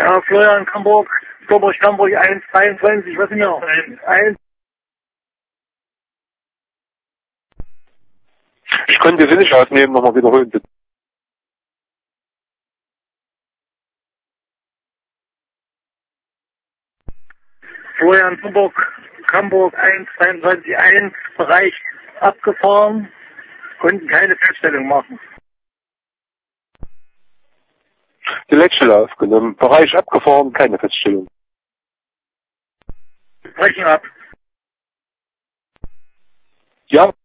Ja, Florian, Hamburg, Hamburg 1,23, was sind wir noch? 1. Ich konnte sie nicht aufnehmen, nochmal wiederholen, bitte. Florian, Hamburg 1,22, 1, Bereich abgefahren, konnten keine Feststellung machen. Die Leitstelle aufgenommen, Bereich abgefahren, keine Feststellung. Brechen ab. Ja.